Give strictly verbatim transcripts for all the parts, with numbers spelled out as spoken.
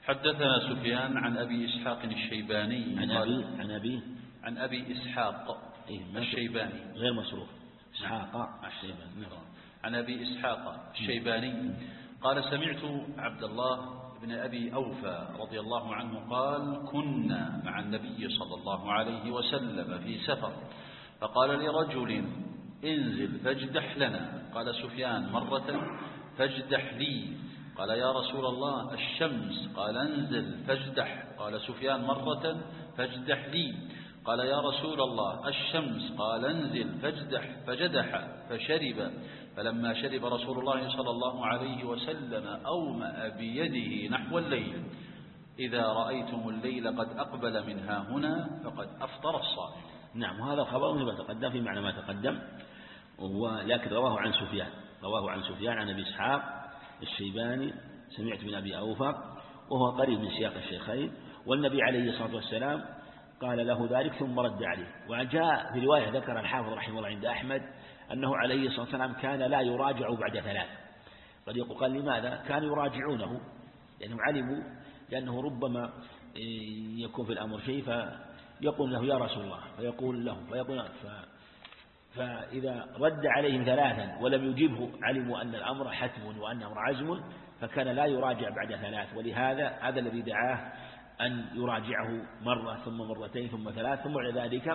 حدثنا سفيان عن أبي إسحاق الشيباني عن أبي عن أبي عن أبي إسحاق الشيباني غير مصروف إسحاق الشيباني عن أبي إسحاق الشيباني قال سمعت عبد الله بن أبي أوفى رضي الله عنه قال كنا مع النبي صلى الله عليه وسلم في سفر فقال لرجل انزل فاجدح لنا. قال سفيان مرة فاجدح لي. قال يا رسول الله الشمس. قال انزل فاجدح. قال سفيان مرة فاجدح لي. قال يا رسول الله الشمس. قال انزل فاجدح. فجدح فشرب. فلما شرب رسول الله صلى الله عليه وسلم أومأ بيده نحو الليل إذا رأيتم الليل قد أقبل من ها هنا فقد أفطر الصائم. نعم وهذا الخبر مثل ما تقدم في معنى ما تقدم ولكن رواه عن سفيان رواه عن سفيان عن أبي إسحاق الشيباني سمعت من أبي أوفى وهو قريب من سياق الشيخين والنبي عليه الصلاة والسلام قال له ذلك ثم رد عليه. وجاء في رواية ذكر الحافظ رحمه الله عند أحمد أنه عليه الصلاة والسلام كان لا يراجع بعد ثلاث. قد يقول لماذا كانوا يراجعونه لأنهم علموا لأنه ربما يكون في الأمر شيء فيقول له يا رسول الله فيقول له فيقول ف فإذا رد عليهم ثلاثا ولم يجبه علموا أن الأمر حتم وأن الأمر عزم فكان لا يراجع بعد ثلاث. ولهذا هذا الذي دعاه أن يراجعه مرة ثم مرتين ثم ثلاث ثم بعد ذلك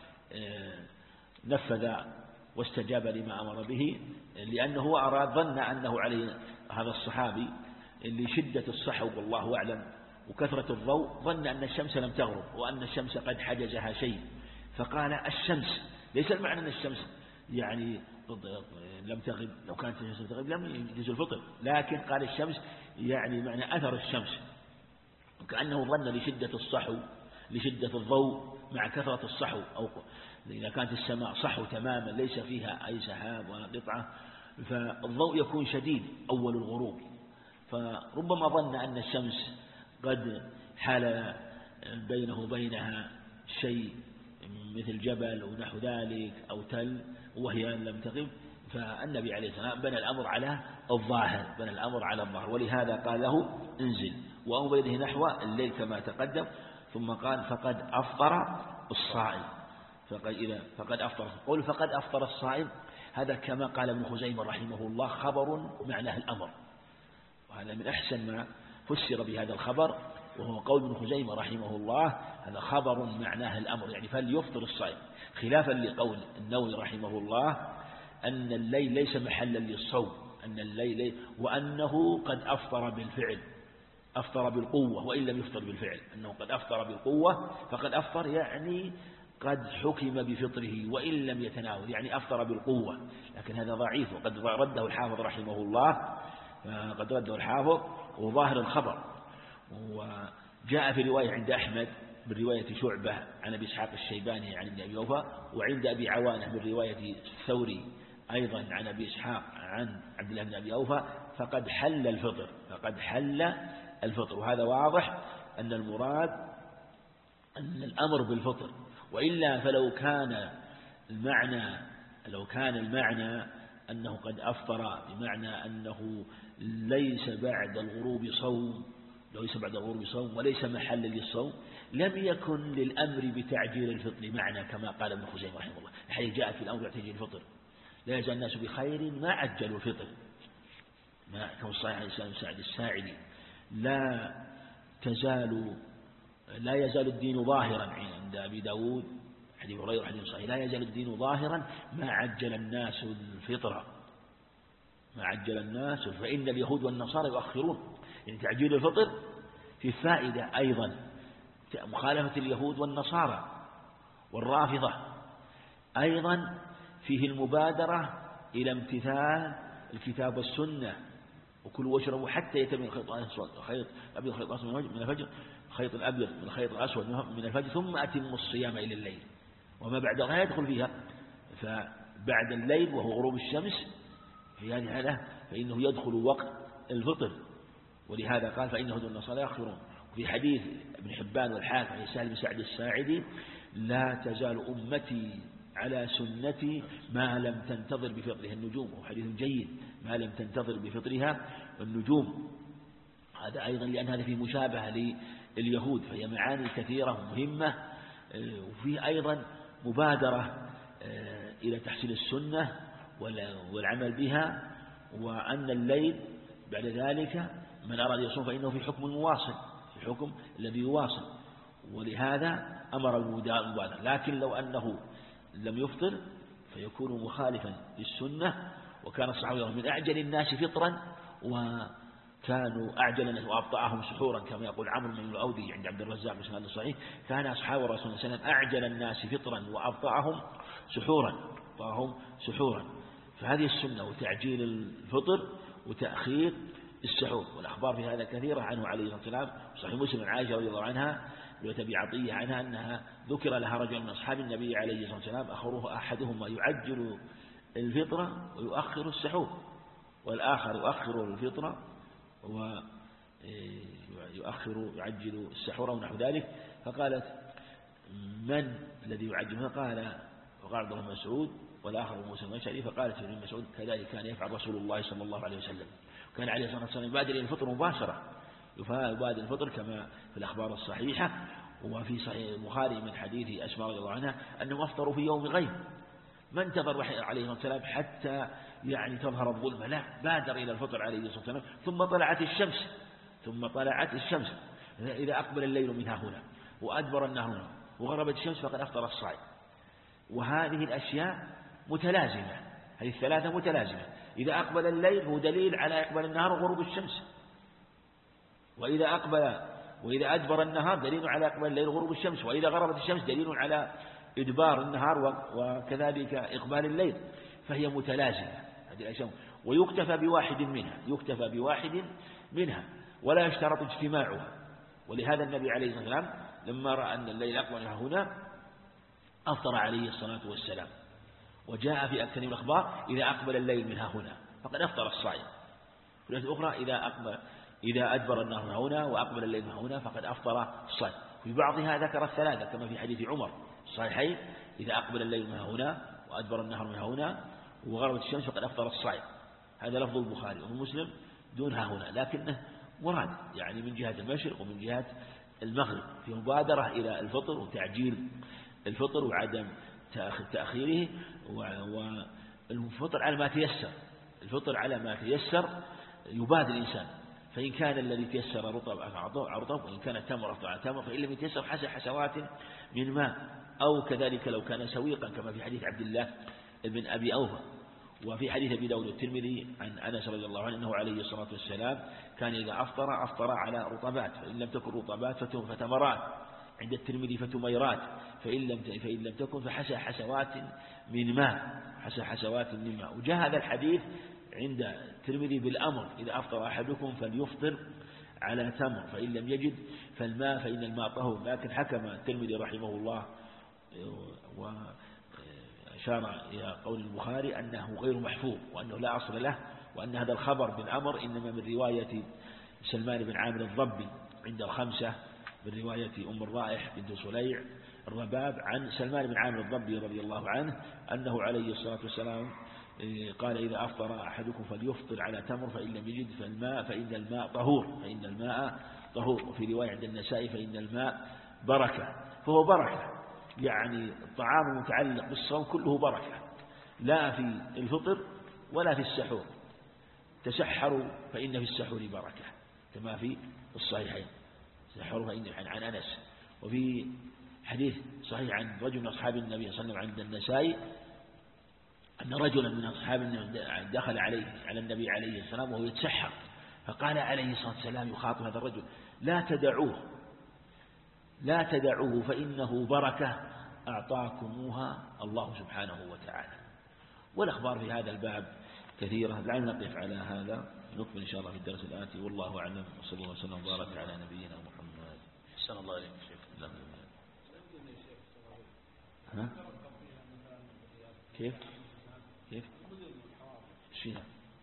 نفذ واستجاب لما أمر به لأنه أراد ظن أنه عليه هذا الصحابي لشدة الصحو والله أعلم وكثرة الضوء ظن أن الشمس لم تغرب وأن الشمس قد حجزها شيء فقال الشمس. ليس المعنى أن الشمس يعني لم تغرب لو كانت الشمس تغرب لم يجوز الفطر لكن قال الشمس يعني معنى أثر الشمس وكأنه ظن لشدة الصحو لشدة الضوء مع كثرة الصحو أو إذا كانت السماء صحو تماما ليس فيها أي سحاب ولا قطعة فالضوء يكون شديد أول الغروب فربما ظن أن الشمس قد حال بينه وبينها شيء مثل جبل ونحو ذلك أو تل وهي لم تغب فالنبي عليه السلام بنى الأمر على الظاهر بنى الأمر على الظاهر ولهذا قال له انزل وأمر يده نحو الليل كما تقدم ثم قال فقد أفطر الصائم فقد إذا فقد أفطر قول فقد أفطر الصائم هذا كما قال ابن خزيمة رحمه الله خبر معناه الأمر وهذا من أحسن ما فسر بهذا الخبر وهو قول ابن خزيمة رحمه الله هذا خبر معناه الأمر يعني فليفطر الصائم خلافا لقول النووي رحمه الله أن الليل ليس محلا للصوم أن الليل وأنه قد أفطر بالفعل أفطر بالقوة وإن لم يفطر بالفعل أنه قد أفطر بالقوة فقد أفطر يعني قد حكم بفطره وإن لم يتناول يعني أفطر بالقوة لكن هذا ضعيف وقد رده الحافظ رحمه الله قد رده الحافظ وظاهر الخبر. وجاء في رواية عند أحمد برواية شعبة عن أبي إسحاق الشيباني عن ابن أبي أوفى وعند أبي عوانة من رواية الثوري أيضا عن أبي إسحاق عن عبد الله بن أبي أوفى فقد حل الفطر فقد حل الفطر وهذا واضح أن المراد أن الأمر بالفطر وإلا فلو كان المعنى لو كان المعنى أنه قد أفطر بمعنى أنه ليس بعد الغروب صوم ليس بعد الغروب صوم وليس محلا للصوم لم يكن للأمر بتعجيل الفطر معنى كما قال ابن خزيمة رحمه الله حيث جاء في الأمر بتعجيل الفطر لا يزال الناس بخير ما عجلوا الفطر ما كما صحيح الإسلام سعد الساعدي لا تزال لا يزال الدين ظاهرا عند أبي داود حديث هريرة حديث صحيح لا يزال الدين ظاهرا ما عجل الناس الفطرة ما عجل الناس فإن اليهود والنصارى يؤخرون يعني تعجيل الفطر في فائدة أيضا مخالفة اليهود والنصارى والرافضة أيضا فيه المبادرة إلى امتثال الكتاب والسنة وكلوا واشربوا حتى يتم الخيط الأسود الخيط الأبيض الخيط الأسود من الفجر الخيط الأبيض من الخيط الأسود من الفجر ثم أتموا الصيام إلى الليل وما بعدها يدخل فيها فبعد الليل وهو غروب الشمس في هذه الحالة فإنه يدخل وقت الفطر ولهذا قال فإنه دون النصارى يأخرون. وفي حديث ابن حبان والحاكم عن سهل بن سعد الساعدي لا تزال أمتي على سنتي ما لم تنتظر بفطرها النجوم وحديث جيد ما لم تنتظر بفطرها النجوم هذا أيضا لأن هذا فيه مشابهة لليهود، فهي معاني كثيرة مهمة، وفيه أيضا مبادرة إلى تحصيل السنة والعمل بها، وأن الليل بعد ذلك من أراد يصوم فإنه في حكم المواصل، في حكم الذي يواصل، ولهذا أمر المبادرة. لكن لو أنه لم يفطر فيكون مخالفا للسنة. وكان الصحابة من أعجل الناس فطرا وكانوا أعجل الناس وأبطأهم سحورا، كما يقول عمرو بن الأودي عند عبد الرزاق بسند صحيح، كان أصحاب الرسول صلى الله عليه وسلم أعجل الناس فطرا وأبطأهم سحورا أبطأهم سحورا. فهذه السنة، وتعجيل الفطر وتأخير السحور، والأخبار في هذا كثيرة عنه عليه الصلاة والسلام. صحيح مسلم عائشة رضي الله عنها وأبي عطية عنها أنها ذكر لها رجل من أصحاب النبي عليه الصلاة والسلام أخره أحدهما يعجل الفطرة ويؤخر السحور، والآخر يؤخر الفطرة ويؤخر يعجل السحور ونحو ذلك. فقالت من الذي يعجل؟ قال وقال عبد الله بن مسعود والآخر موسى الأشعري. فقالت ابن مسعود كذلك كان يفعل رسول الله صلى الله عليه وسلم، كان عليه الصلاة والسلام يبادر إلى الفطر مباشرة، يبادر الفطر كما في الأخبار الصحيحة. وفي صحيح البخاري من حديث أسماء رضي الله عنها أنهم أفطروا في يوم غيب، ما انتظر عليه الصلاة والسلام حتى يعني تظهر الظلمة، لا، بادر إلى الفطر عليه الصلاة والسلام. ثم طلعت الشمس ثم طلعت الشمس إذا أقبل الليل من ها هنا وأدبر النهار هنا وغربت الشمس فقد أفطر الصائم. وهذه الأشياء متلازمة، هذه الثلاثة متلازمة. إذا أقبل الليل هو دليل على إقبال النهار وغروب الشمس، وإذا أقبل وإذا أدبر النهار دليل على إقبال الليل وغروب الشمس، وإذا غربت الشمس دليل على إدبار النهار وكذلك إقبال الليل. فهي متلازمة هذه الأشياء، ويكتفى بواحد منها يكتفى بواحد منها ولا يشترط اجتماعها. ولهذا النبي عليه الصلاة والسلام لما رأى أن الليل أقبل هنا أفطر عليه الصلاة والسلام. وجاء في أكثر من الأخبار إذا أقبل الليل من ها هنا فقد أفطر الصائم. في الآية الأخرى إذا أقبل إذا أدبر النهار هنا وأقبل الليل من هنا فقد أفطر الصائم. في بعضها ذكر الثلاثة كما في حديث عمر الصحيحين إذا أقبل الليل من هنا وأدبر النهار من هنا وغربت الشمس فقد أفطر الصائم. هذا لفظ البخاري ومسلم دون ها هنا، لكنه مراد يعني من جهة المشرق ومن جهة المغرب، في مبادرة إلى الفطر وتعجيل الفطر وعدم تأخيره، والفطر على ما تيسر الفطر على ما تيسر يبادر الإنسان. فإن كان الذي تيسر رطب رطب، وإن كان تمر أفطر على تمر، فإن لم يتيسر حسب حسوات من ماء، أو كذلك لو كان سويقا كما في حديث عبد الله بن أبي أوفى. وفي حديث أبي داود الترمذي عن أنس رضي الله عنه أنه عليه الصلاة والسلام كان إذا أفطر أفطر على رطبات، فإن لم تكن رطبات فتمرات، عند الترمذي فتميرات، فإن لم فإن لم تكن فحسى حسوات من ماء حسى حسوات من ماء. وجاء هذا الحديث عند الترمذي بالأمر إذا أفطر أحدكم فليفطر على تمر، فإن لم يجد فالماء فإن الماء طهور. لكن حكم الترمذي رحمه الله وأشار إلى قول البخاري أنه غير محفوظ وأنه لا أصل له، وأن هذا الخبر بالأمر إنما من رواية سلمان بن عامر الضبي عند الخمسة، من رواية أم الرائح بنت سليع الرباب عن سلمان بن عامر الضبي رضي الله عنه أنه عليه الصلاة والسلام قال إذا أفطر أحدكم فليفطر على تمر، فإن لم يجد فالماء فإن الماء طهور فإن الماء طهور. وفي رواية عند النسائي فإن الماء بركة، فهو بركة، يعني الطعام المتعلق بالصوم كله بركة، لا في الفطر ولا في السحور. تسحروا فإن في السحور بركة كما في الصحيحين، تسحروا فإن عن أنس. وفي حديث صحيح عن رجل من أصحاب النبي صلى الله عليه وسلم عند النسائي أن رجلا من أصحاب النبي دخل عليه على النبي عليه السلام وهو يتسحر، فقال عليه الصلاة والسلام يخاطب هذا الرجل لا تدعوه لا تدعوه فإنه بركة أعطاكموها الله سبحانه وتعالى. والأخبار في هذا الباب كثيرة، لعل نقف على هذا، نكمل إن شاء الله في الدرس الآتي. والله أعلم، وصلى الله وسلم وبارك على نبينا محمد. أحسن الله إليك شيخ. ها؟ كيف؟ كيف؟ شيء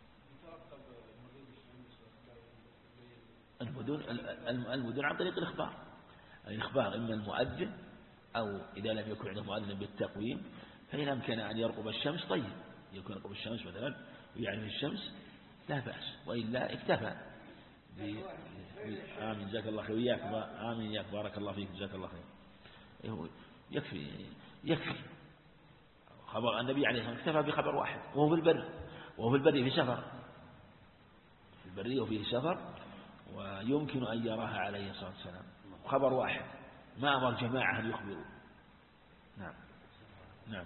المدن المدن عن طريق الإخبار، الإخبار إما المؤذن أو إذا لم يكن عنده مؤذن بالتقويم فإن أمكن أن يرقب الشمس طيب، يكون يرقب الشمس مثلا ويعرف الشمس لا بأس، وإلا اكتفى آمين جزاك الله خير وياك. آمين ياك بارك الله فيك جزاك الله خير. يكفي يكفي خبر النبي عليه الصلاة والسلام اكتفى بخبر واحد وهو في البر وهو في البر في سفر في البرية وفيه سفر ويمكن أن يراها عليه الصلاة والسلام خبر واحد ما أمر جماعة أن يخبروا. نعم نعم.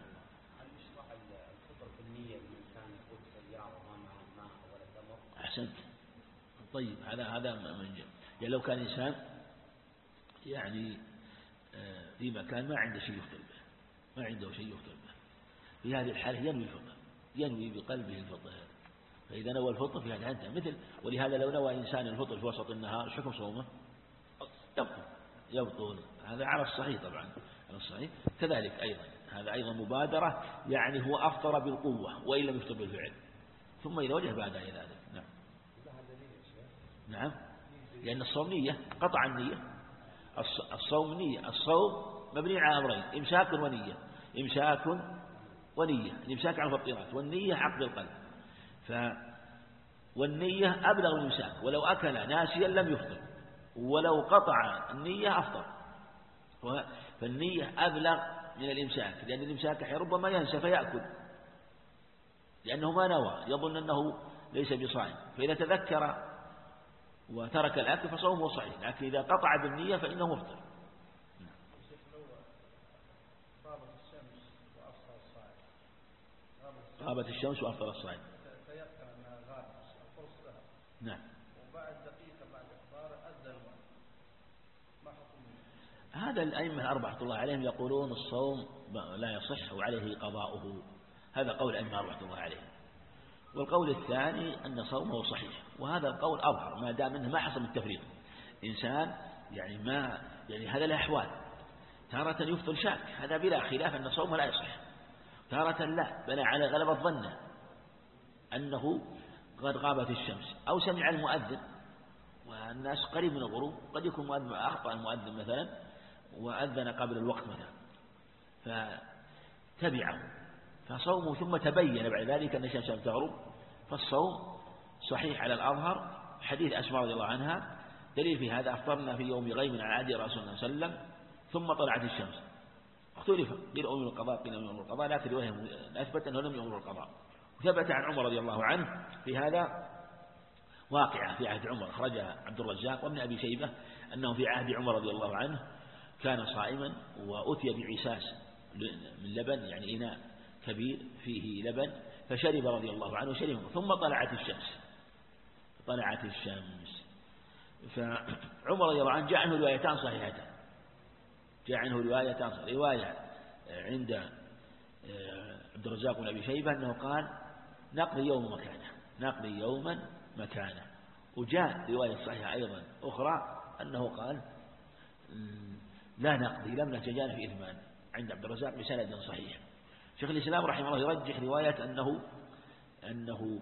أحسنت. طيب هذا هذا من جد. يعني لو كان إنسان يعني في مكان ما عنده شيء يفطر به ما عنده شيء يفطر به في هذه الحالة ينوي الفطر ينوي بقلبه الفطر. فإذا نوى الفطر في هذا أنت مثل. ولهذا لو نوى إنسان الفطر في وسط النهار حكم صومه يبطل يبطل. هذا على الصحيح طبعا على الصحيح. كذلك أيضا هذا أيضا مبادرة يعني هو أفطر بالقوة وإن لم يفطر بالفعل ثم إذا وجه بعد ذلك. نعم نعم. لأن الصوم نية قطع النية. الصوم نية. الصوم مبني على أمرين إمساك ونية. إمساك ونية. الإمساك عن الفطيرات والنية عقد القلب. ف والنية أبلغ من الإمساك. ولو أكل ناسيا لم يفطر ولو قطع النية أفطر. فالنية أبلغ من الإمساك لأن الإمساك ربما ينسى فيأكل لأنه ما نوى يظن أنه ليس بصائم فإذا تذكر وترك الأكل فصومه صحيح. لكن إذا قطع بالنية فإنه مفطر. غابت الشمس وأفطر الصائم. نعم. وبعد دقيقة بعد إفطاره أذن ما حكم؟ هذا الأئمة الأربعة الله عليهم يقولون الصوم لا يصح وعليه قضاؤه. هذا قول الأئمة الأربعة الله عليهم. والقول الثاني أن صومه صحيح وهذا القول أظهر ما دام أنه ما حصل التفريق. إنسان يعني ما يعني هذا الأحوال تارة يفطر شاك هذا بلا خلاف أن صومه لا يصح تارة لا بنى على غلبة ظنه أنه قد غابت الشمس أو سمع المؤذن والناس قريب من الغروب قد يكون مؤذن أخطأ المؤذن مثلا وأذن قبل الوقت مثلا فتبعه فصومه ثم تبين بعد ذلك أن الشمس لم تغرب فالصوم صحيح على الأظهر. حديث أسماء رضي الله عنها دليل في هذا أفطرنا في يوم غيم على عهد رسول الله صلى الله عليه وسلم ثم طلعت الشمس. اختلف قيل أمر القضاء قيل أمر القضاء لكن رواية أثبت أنه لم يأمر القضاء. وثبت عن عمر رضي الله عنه في هذا واقعة في عهد عمر أخرجها عبد الرزاق وابن أبي شيبة أنه في عهد عمر رضي الله عنه كان صائما وأتي بعساس من لبن يعني إناء كبير فيه لبن فشرب رضي الله عنه شرب ثم طلعت الشمس طلعت الشمس. فعمر رضي الله عنه جاء عنه روايتان صحيحتان جاء عنه روايتان صحيحتان. رواية عند عبد الرزاق بن أبي شيبة أنه قال نقضي يوم مكانه نقضي يوما مكانه. وجاء رواية صحيحة أيضا أخرى أنه قال لا نقضي لم نتجانف إثمان عند عبد الرزاق بسند صحيح. شيخ الإسلام رحمه الله يرجح رواية أنه أنه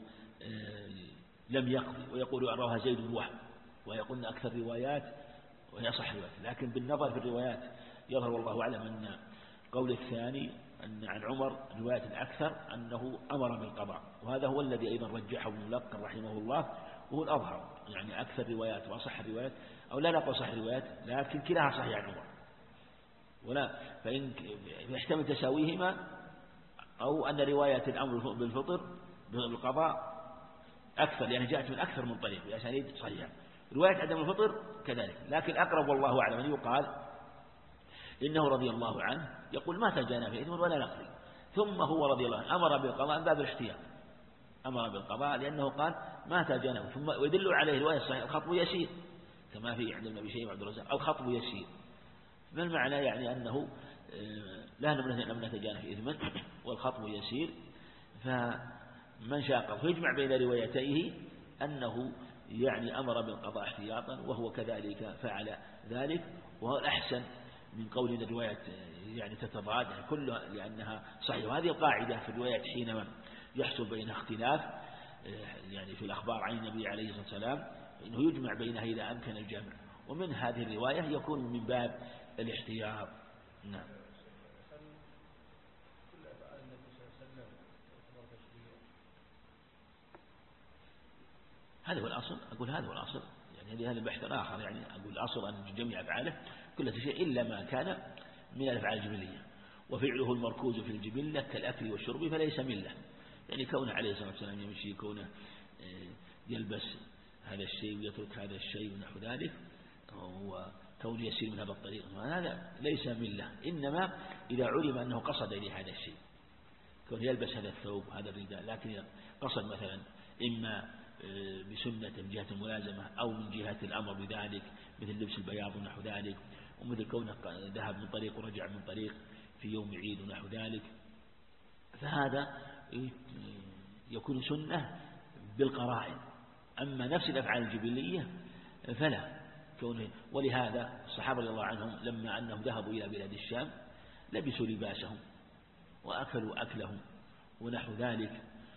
لم يقضي ويقول رواه زيد بن وهب ويقول أكثر روايات وهي صح روايات. لكن بالنظر في الروايات يظهر والله أعلم أن قول الثاني أن عن عمر رواية الأكثر أنه أمر بالقضاء وهذا هو الذي أيضا رجحه ابن ملقن رحمه الله وهو الأظهر يعني أكثر روايات وأصح الروايات أو لا نقول صح الروايات لكن كلاها صحيح عن عمر ولا فإن يحتمل تساويهما أو أن رواية الأمر بالفطر بالقضاء أكثر لأنها جاءت من أكثر من طريق بأسانيد صحيحة. رواية عدم الفطر كذلك لكن أقرب والله أعلم أن يقال إنه رضي الله عنه يقول ما تجانا في إثم ولا نقضي ثم هو رضي الله عنه أمر بالقضاء من باب الاحتياط أمر بالقضاء لأنه قال ما تجانا ثم ويدل عليه رواية صحيحة الخطب يسير كما في عند ابن أبي شيبة عبد الرزاق الخطب يسير. ما المعنى يعني أنه لا لم نتجانف إثما والخطب يسير. فمن شاق فيجمع بين روايتيه أنه يعني أمر بالقضاء احتياطا وهو كذلك فعل ذلك وهو الأحسن من قول إن الروايات يعني تتضاد كلها لأنها صحيحة. وهذه القاعدة في الروايات حينما يحصل بينها اختلاف يعني في الأخبار عن النبي عليه الصلاة والسلام إنه يجمع بينها إذا أمكن الجمع ومن هذه الرواية يكون من باب الاحتياط. نعم. هذا هو الأصل أقول هذا هو الأصل يعني هذا بحث آخر. يعني أقول الأصل أن جميع أفعاله كل شيء إلا ما كان من الأفعال الجبلية، وفعله المركوز في الجبلة كالأكل والشرب فليس ملة. يعني كونه عليه الصلاة والسلام يمشي، كونه يلبس هذا الشيء ويترك هذا الشيء ونحو ذلك، وكونه يسير من هذا الطريق، هذا ليس ملة. إنما إذا علم أنه قصد إلى هذا الشيء، كونه يلبس هذا الثوب هذا الرداء، لكن قصد مثلا إما بسنة من جهة الملازمة أو من جهة الأمر بذلك، مثل لبس البياض ونحو ذلك، ومثل كونه ذهب من طريق ورجع من طريق في يوم عيد ونحو ذلك، فهذا يكون سنة بالقرائن. أما نفس الأفعال الجبلية فلا. ولهذا الصحابة رضي الله عنهم لما أنهم ذهبوا إلى بلاد الشام لبسوا لباسهم وأكلوا أكلهم ونحو ذلك،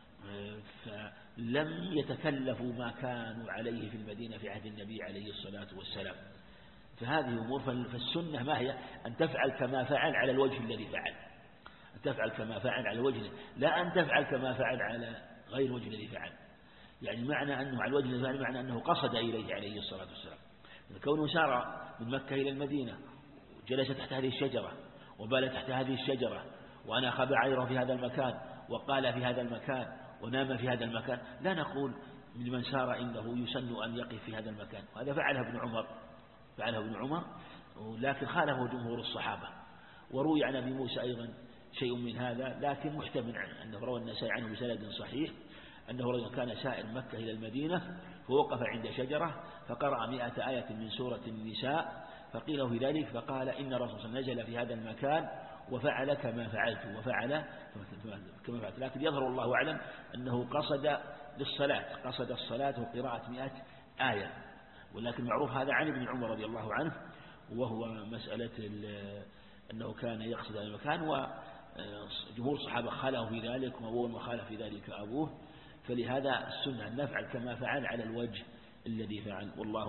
فلم يتكلفوا ما كانوا عليه في المدينة في عهد النبي عليه الصلاة والسلام. فهذه أمور. فالسنة ما هي؟ أن تفعل كما فعل على الوجه الذي فعل، أن تفعل كما فعل على الوجه، لا أن تفعل كما فعل على غير الوجه الذي فعل. يعني معنى أنه على الوجه الذي فعل معنى أنه قصد إليه عليه الصلاة والسلام. كونه سار من مكة إلى المدينة وجلس تحت هذه الشجرة وبال تحت هذه الشجرة وأناخ بعيره في هذا المكان وقال في هذا المكان ونام في هذا المكان، لا نقول لمن سار إنه يسن أن يقف في هذا المكان. وهذا فعله ابن عمر فعله ابن عمر لكن خالفه جمهور الصحابة. وروي عن أبي موسى أيضا شيء من هذا، لكن محتمل أنه روى النسائي عنه بسند صحيح أنه رجل كان سائر مكة إلى المدينة فوقف عند شجرة فقرأ مئة آية من سورة النساء، فقيل في ذلك فقال إن الرسول نزل في هذا المكان وفعل كما فعلت وفعل كما فعلت. لكن يظهر الله أعلم أنه قصد للصلاة، قصد الصلاة وقراءة مئة آية. ولكن معروف هذا عن ابن عمر رضي الله عنه، وهو مسألة أنه كان يقصد هذا المكان، وجمهور الصحابة خالفوا في ذلك وأبوه وخالف في ذلك أبوه. فلهذا السنة أن نفعل كما فعل على الوجه الذي فعل. والله